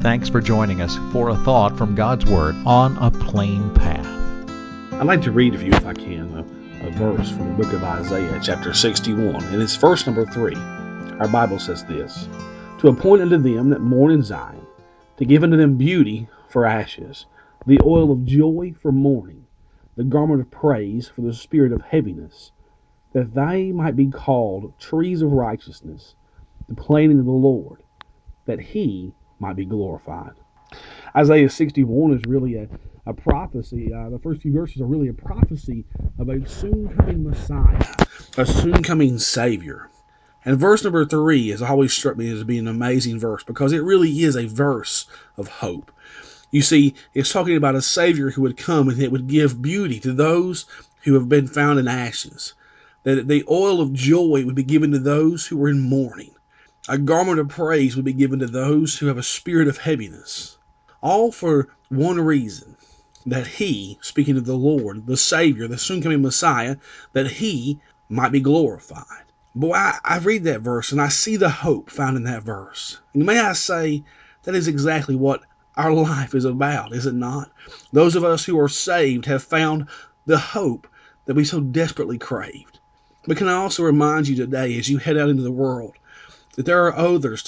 Thanks for joining us for a thought from God's Word on a plain path. I'd like to read for you, if I can, a verse from the book of Isaiah, chapter 61, and it's verse number 3. Our Bible says this: "To appoint unto them that mourn in Zion, to give unto them beauty for ashes, the oil of joy for mourning, the garment of praise for the spirit of heaviness, that they might be called trees of righteousness, the planting of the Lord, that he might be glorified." Isaiah 61 is really a prophecy. The first few verses are really a prophecy of a soon-coming Messiah, a soon-coming Savior. And verse number 3 has always struck me as being an amazing verse because it really is a verse of hope. You see, it's talking about a Savior who would come and it would give beauty to those who have been found in ashes. That the oil of joy would be given to those who were in mourning. A garment of praise would be given to those who have a spirit of heaviness. All for one reason: that he, speaking of the Lord, the Savior, the soon-coming Messiah, that he might be glorified. Boy, I read that verse and I see the hope found in that verse. And may I say, that is exactly what our life is about, is it not? Those of us who are saved have found the hope that we so desperately craved. But can I also remind you today, as you head out into the world, that there are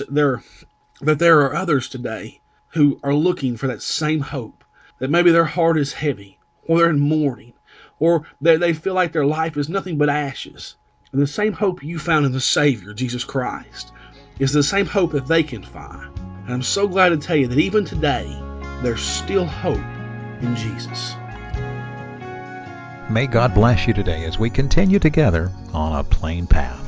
others today who are looking for that same hope, that maybe their heart is heavy, or they're in mourning, or they feel like their life is nothing but ashes. And the same hope you found in the Savior, Jesus Christ, is the same hope that they can find. And I'm so glad to tell you that even today, there's still hope in Jesus. May God bless you today as we continue together on a plain path.